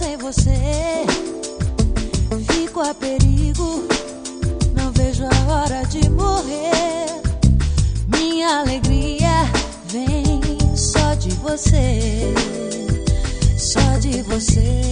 sem você. Fico a perigo, não vejo a hora de morrer. Minha alegria vem só de você, só de você.